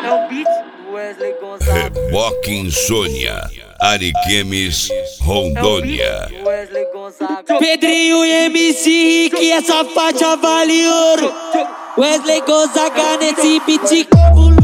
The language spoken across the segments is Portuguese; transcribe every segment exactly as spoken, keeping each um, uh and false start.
É o beat Wesley Gonzaga. Reboque Insônia, Ariquemes, Rondônia. Wesley Gonzaga. Pedrinho e M C Rick, essa faixa vale ouro. Wesley Gonzaga nesse beat cabuloso.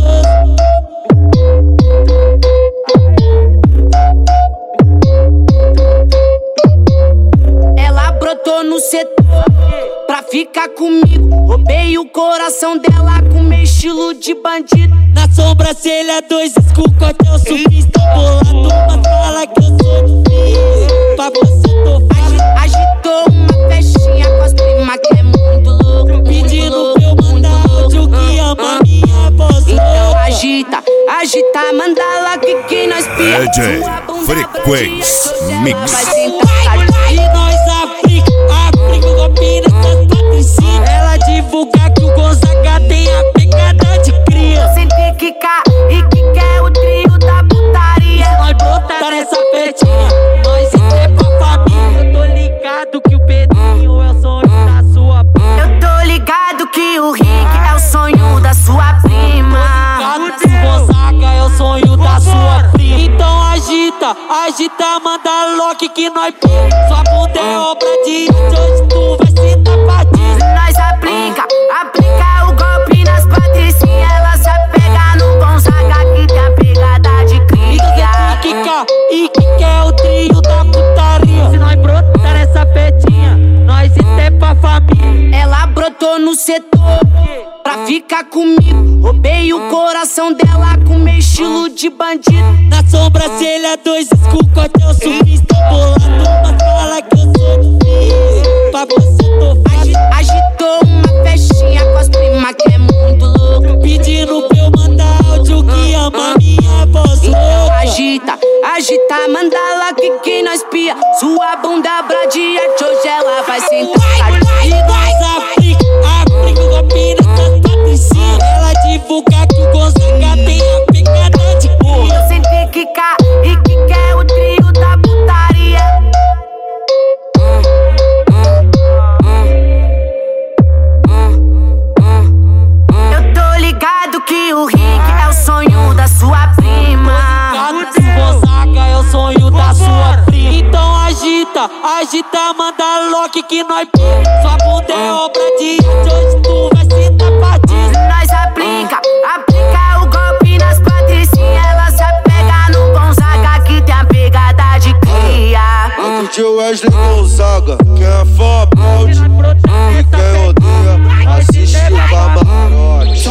Ela brotou no setor pra ficar comigo. Roubei o coração dela com meu estilo de bandido. Na sobrancelha, dois escucos, eu surfista bolado. Mas fala que eu sou difícil, pra você tô fácil. Agitou uma festinha com as primas que é muito louco. Pedindo pra eu mandar áudio que ama minha voz. Então agita, agita, manda lá que quem nós pia. D J Frequência Mix. Vai sentar E nós África, África, o golpe nessas patricinhas. Ela divulga que o Gonzaga tem a pegada de cria. sem ter que cá e que quer o trio da putaria. Nós brotar nessa festinha, nós entrepa a família. Eu tô ligado que o Pedrinho é o sonho da sua prima. Eu tô ligado que o Rick é o sonho da sua prima. Ligado que o Gonzaga é o sonho da sua prima. Então agita, agita, manda lock que nós pega. Sua bunda é obra de arte, hoje tu vai se dar partida. Nós aplica, aplica o golpe nas patricinhas. Ela se apega no Gonzaga que tem a pegada de cria. Kika e que é o trio da putaria. Se nós brotar nessa festinha, nós entrepa a família. Ela brotou no setor pra ficar comigo. Roubei o coração dela com meu estilo de bandido. Na sobrancelha, dois escucos, eu surfista bolado. Mas fala que eu sou difícil, pra você tô fácil. Agitou uma festinha com as primas que é muito louco. Pedindo pra eu mandar áudio que ama minha voz. Então agita, agita, manda lá que quem nós pia. Sua bunda bradiante, hoje ela vai sentar. E nós África, África, o golpe nessas patricinhas. Ela divulga que o Gonzaga tem a pegada de cria. Eu sem ter que cá e que quer o trio da putaria. Eu tô ligado que o Rick é o sonho da sua prima. Ligado que o Gonzaga é o sonho da sua prima. Então agita, agita, manda lock que nós pega. Sua bunda